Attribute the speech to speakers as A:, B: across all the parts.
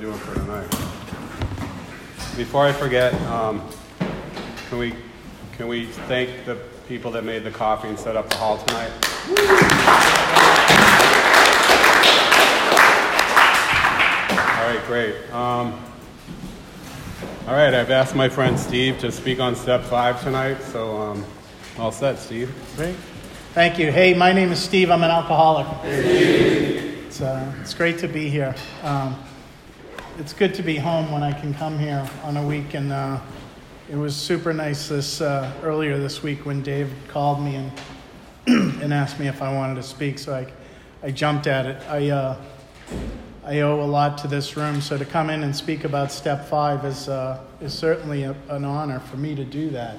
A: doing for tonight. Before I forget, can we thank the people that made the coffee and set up the hall tonight? All right, great. All right, I've asked my friend Steve to speak on step 5 tonight, so all set, Steve.
B: Great. Thank you. Hey, my name is Steve. I'm an alcoholic. It's great to be here. It's good to be home when I can come here on a week, and it was super nice earlier this week when Dave called me and asked me if I wanted to speak, so I jumped at it. I owe a lot to this room, so to come in and speak about Step 5 is certainly an honor for me to do that.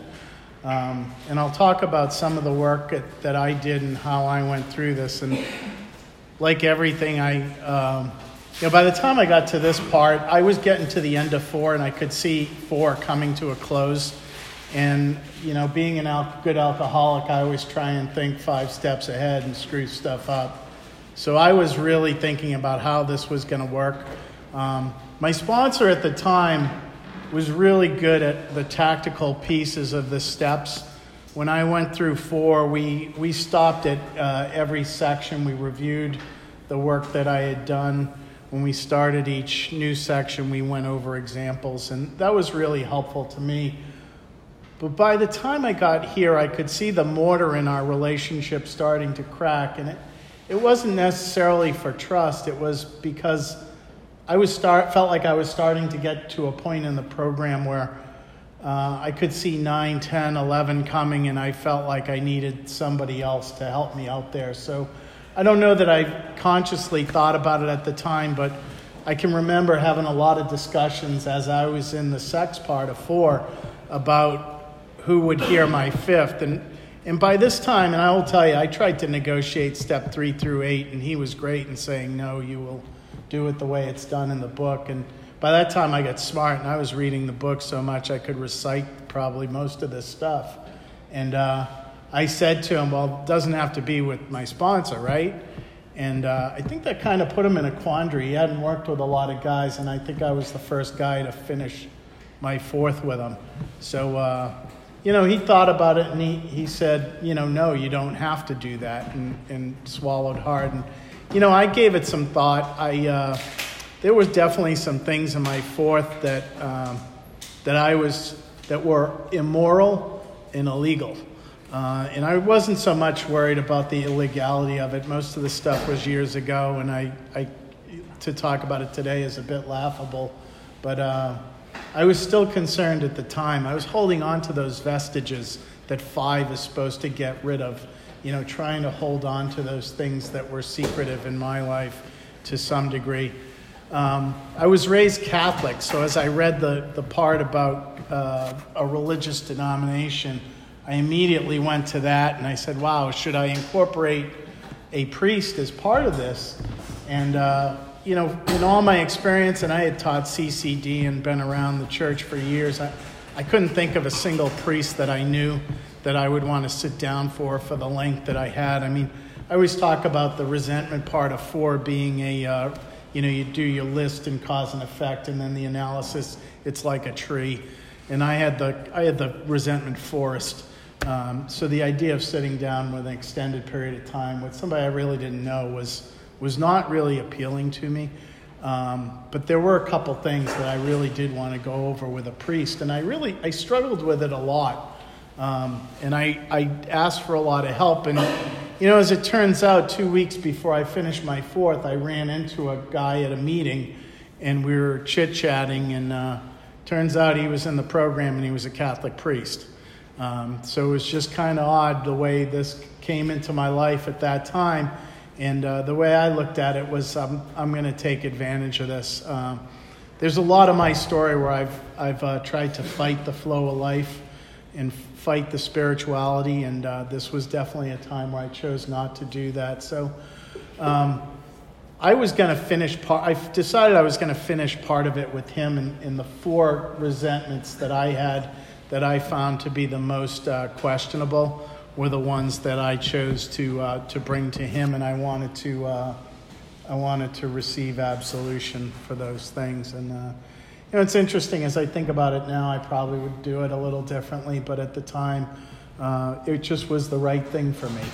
B: And I'll talk about some of the work that I did and how I went through this. And like everything, by the time I got to this part, I was getting to the end of 4, and I could see 4 coming to a close. And, being a good alcoholic, I always try and think 5 steps ahead and screw stuff up. So I was really thinking about how this was going to work. My sponsor at the time was really good at the tactical pieces of the steps. When I went through 4, we stopped at every section. We reviewed the work that I had done. When we started each new section, we went over examples, and that was really helpful to me. But by the time I got here, I could see the mortar in our relationship starting to crack, and it wasn't necessarily for trust. It was because I felt like I was starting to get to a point in the program where I could see 9, 10, 11 coming, and I felt like I needed somebody else to help me out there. So I don't know that I consciously thought about it at the time, but I can remember having a lot of discussions as I was in the sex part of 4 about who would hear my 5th. And by this time, and I will tell you, I tried to negotiate step 3 through 8, and he was great in saying, no, you will do it the way it's done in the book. And by that time, I got smart, and I was reading the book so much I could recite probably most of this stuff. And I said to him, well, it doesn't have to be with my sponsor, right? And I think that kind of put him in a quandary. He hadn't worked with a lot of guys, and I think I was the first guy to finish my 4th with him. So, he thought about it, and he said, no, you don't have to do that, and swallowed hard. And, I gave it some thought. There was definitely some things in my 4th that were immoral and illegal. And I wasn't so much worried about the illegality of it. Most of the stuff was years ago, and to talk about it today is a bit laughable. But I was still concerned at the time. I was holding on to those vestiges that 5 is supposed to get rid of, trying to hold on to those things that were secretive in my life to some degree. I was raised Catholic, so as I read the part about a religious denomination, I immediately went to that, and I said, wow, should I incorporate a priest as part of this? And in all my experience, and I had taught CCD and been around the church for years, I couldn't think of a single priest that I knew that I would want to sit down for the length that I had. I mean, I always talk about the resentment part of 4 being you do your list and cause and effect, and then the analysis, it's like a tree. And I had the resentment forest. So the idea of sitting down with an extended period of time with somebody I really didn't know was not really appealing to me. But there were a couple things that I really did want to go over with a priest, and I struggled with it a lot. And I asked for a lot of help. And, as it turns out, 2 weeks before I finished my 4th, I ran into a guy at a meeting, and we were chit-chatting, and turns out he was in the program, and he was a Catholic priest. So it was just kind of odd the way this came into my life at that time. And the way I looked at it was, I'm going to take advantage of this. There's a lot of my story where I've tried to fight the flow of life and fight the spirituality, and this was definitely a time where I chose not to do that. So I was going to finish I decided I was going to finish part of it with him, in the 4 resentments that I had that I found to be the most questionable were the ones that I chose to bring to him, and I wanted to I wanted to receive absolution for those things. And it's interesting as I think about it now. I probably would do it a little differently, but at the time, it just was the right thing for me.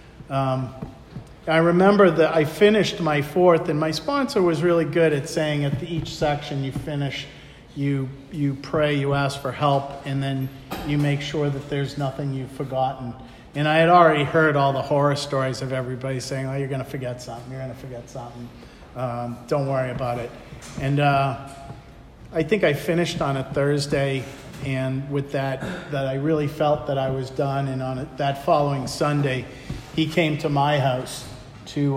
B: I remember that I finished my fourth, and my sponsor was really good at saying at each section you finish, you pray, you ask for help, and then you make sure that there's nothing you've forgotten. And I had already heard all the horror stories of everybody saying, oh, you're going to forget something, you're going to forget something. Don't worry about it. And I think I finished on a Thursday, and with that I really felt that I was done. And on that following Sunday, he came to my house to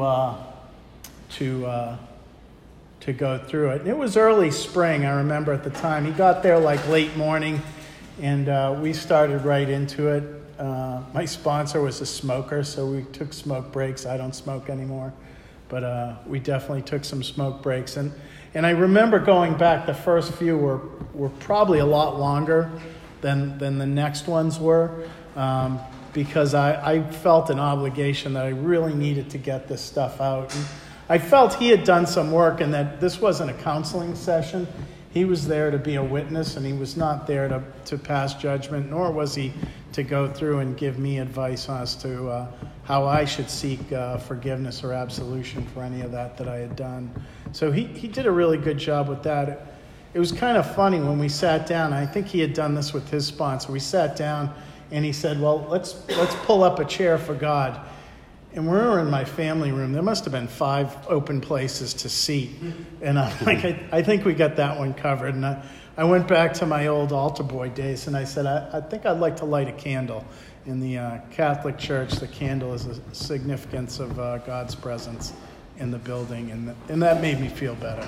B: go through it. And it was early spring, I remember at the time. He got there like late morning, and we started right into it. My sponsor was a smoker, so we took smoke breaks. I don't smoke anymore, but we definitely took some smoke breaks. And I remember going back, the first few were probably a lot longer than the next ones were, because I felt an obligation that I really needed to get this stuff out. And I felt he had done some work, and that this wasn't a counseling session. He was there to be a witness, and he was not there to pass judgment, nor was he to go through and give me advice as to how I should seek forgiveness or absolution for any of that I had done. So he did a really good job with that. It was kind of funny when we sat down. I think he had done this with his sponsor. We sat down, and he said, well, let's pull up a chair for God. And we were in my family room. There must have been 5 open places to seat. And I'm like, I think we got that one covered. And I went back to my old altar boy days, and I said, I think I'd like to light a candle. In the Catholic Church, the candle is a significance of God's presence in the building, and that made me feel better.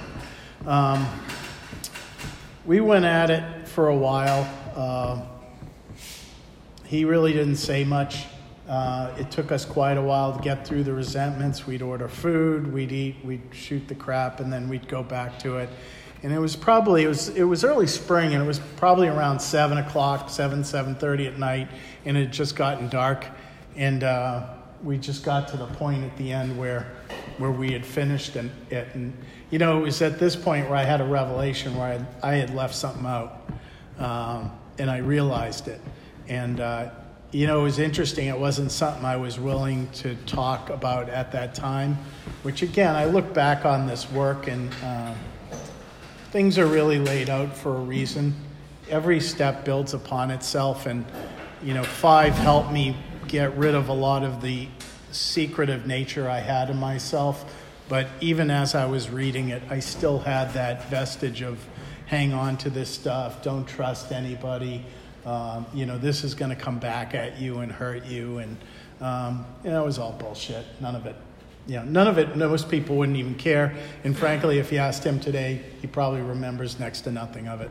B: We went at it for a while. He really didn't say much. It took us quite a while to get through the resentments. We'd order food, we'd eat, we'd shoot the crap, and then we'd go back to it. And it was early spring, and it was probably around 7 o'clock, 7:30 at night, and it had just gotten dark. And we just got to the point at the end where we had finished it. And, it was at this point where I had a revelation where I had left something out, and I realized it. And, it was interesting. It wasn't something I was willing to talk about at that time, which, again, I look back on this work, and things are really laid out for a reason. Every step builds upon itself, and 5 helped me get rid of a lot of the secretive nature I had in myself. But even as I was reading it, I still had that vestige of hang on to this stuff, don't trust anybody, this is going to come back at you and hurt you. And it was all bullshit. None of it, most people wouldn't even care. And frankly, if you asked him today, he probably remembers next to nothing of it.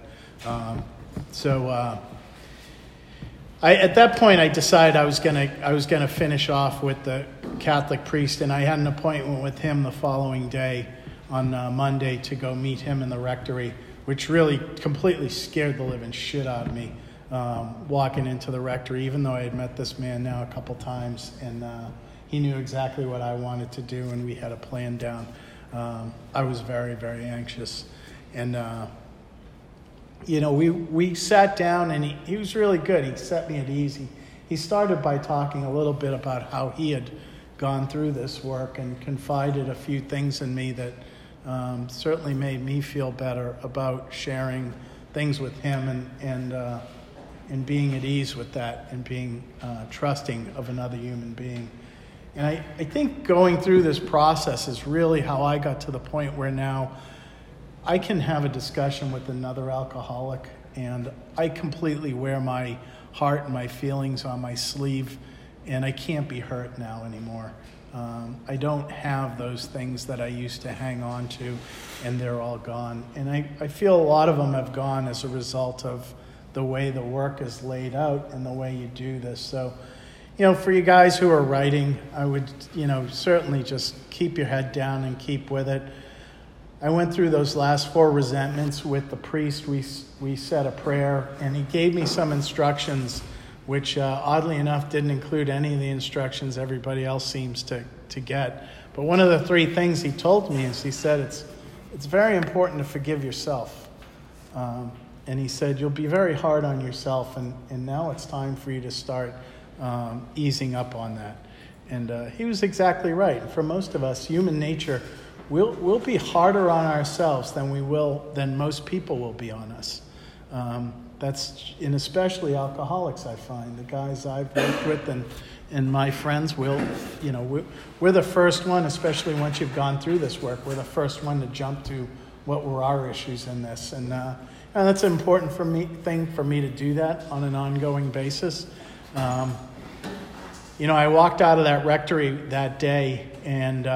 B: At that point, I decided I was gonna finish off with the Catholic priest, and I had an appointment with him the following day on Monday to go meet him in the rectory, which really completely scared the living shit out of me, walking into the rectory, even though I had met this man now a couple times, and he knew exactly what I wanted to do, and we had a plan down. I was very, very anxious, and we sat down, and he was really good. He set me at ease. He started by talking a little bit about how he had gone through this work and confided a few things in me that certainly made me feel better about sharing things with him and being at ease with that, and being trusting of another human being. And I think going through this process is really how I got to the point where now I can have a discussion with another alcoholic, and I completely wear my heart and my feelings on my sleeve, and I can't be hurt now anymore. I don't have those things that I used to hang on to, and they're all gone. And I feel a lot of them have gone as a result of the way the work is laid out and the way you do this. So, for you guys who are writing, I would, certainly just keep your head down and keep with it. I went through those last 4 resentments with the priest. We said a prayer, and he gave me some instructions, which oddly enough didn't include any of the instructions everybody else seems to get. But one of the 3 things he told me is he said, it's very important to forgive yourself. And he said, you'll be very hard on yourself, and now it's time for you to start easing up on that. And he was exactly right. For most of us, human nature, we'll be harder on ourselves than most people will be on us. And especially alcoholics, I find. The guys I've worked with and my friends we're the first one, especially once you've gone through this work, we're the first one to jump to what were our issues in this. And that's an important thing for me to do that on an ongoing basis. I walked out of that rectory that day, and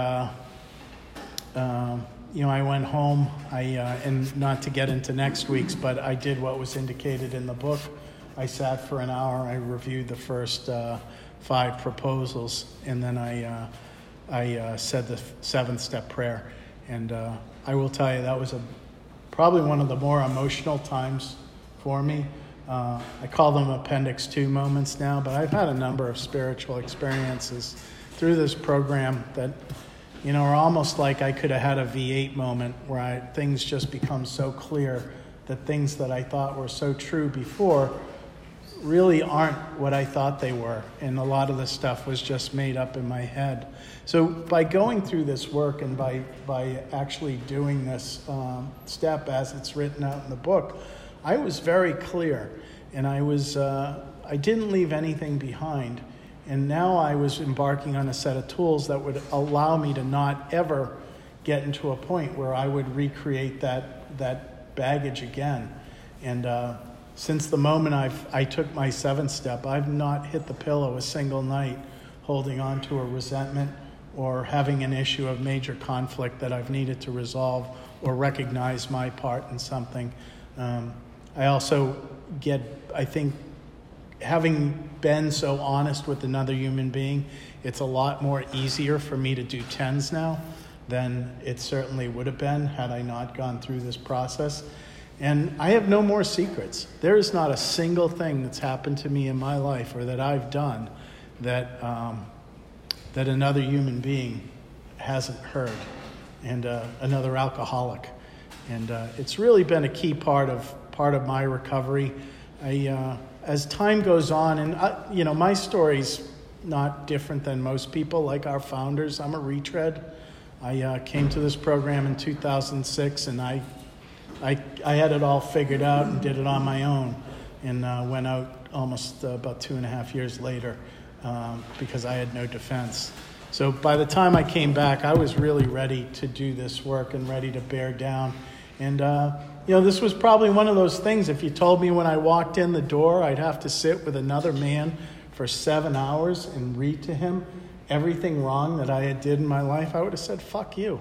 B: I went home. And not to get into next week's, but I did what was indicated in the book. I sat for an hour. I reviewed the first 5 proposals, and then I said the 7th-step prayer. And I will tell you, that was probably one of the more emotional times for me. I call them Appendix 2 moments now, but I've had a number of spiritual experiences through this program that, are almost like I could have had a V8 moment where things just become so clear that things that I thought were so true before really aren't what I thought they were. And a lot of the stuff was just made up in my head. So by going through this work and by actually doing this step as it's written out in the book, I was very clear, and I didn't leave anything behind. And now I was embarking on a set of tools that would allow me to not ever get into a point where I would recreate that baggage again. And since the moment I took my 7th step, I've not hit the pillow a single night holding on to a resentment or having an issue of major conflict that I've needed to resolve or recognize my part in something. I also I think, having been so honest with another human being, it's a lot more easier for me to do 10s now than it certainly would have been had I not gone through this process. And I have no more secrets. There is not a single thing that's happened to me in my life or that I've done that another human being hasn't heard, and another alcoholic. And it's really been a key part of my recovery. As time goes on, and my story's not different than most people, like our founders. I'm a retread. I came to this program in 2006, and I had it all figured out and did it on my own, and went out almost about 2.5 years later because I had no defense. So by the time I came back, I was really ready to do this work and ready to bear down. And this was probably one of those things, if you told me when I walked in the door I'd have to sit with another man for 7 hours and read to him everything wrong that I had did in my life, I would have said, fuck you.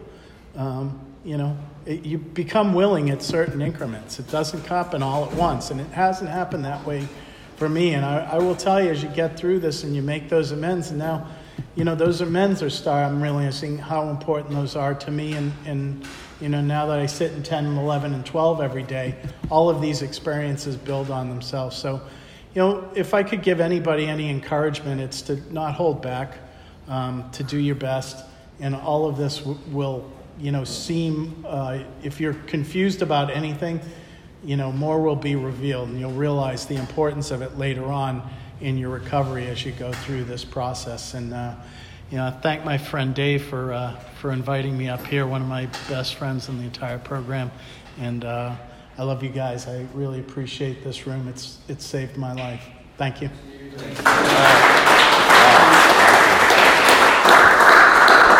B: You become willing at certain increments. It doesn't happen all at once, and it hasn't happened that way for me. And I will tell you, as you get through this and you make those amends, and now, those amends I'm realizing how important those are to me. And now that I sit in 10 and 11 and 12 every day, all of these experiences build on themselves. So, if I could give anybody any encouragement, it's to not hold back, to do your best. And all of this will, seem, if you're confused about anything, more will be revealed, and you'll realize the importance of it later on in your recovery as you go through this process. And, thank my friend Dave for inviting me up here, one of my best friends in the entire program. And I love you guys. I really appreciate this room. It's saved my life. Thank you.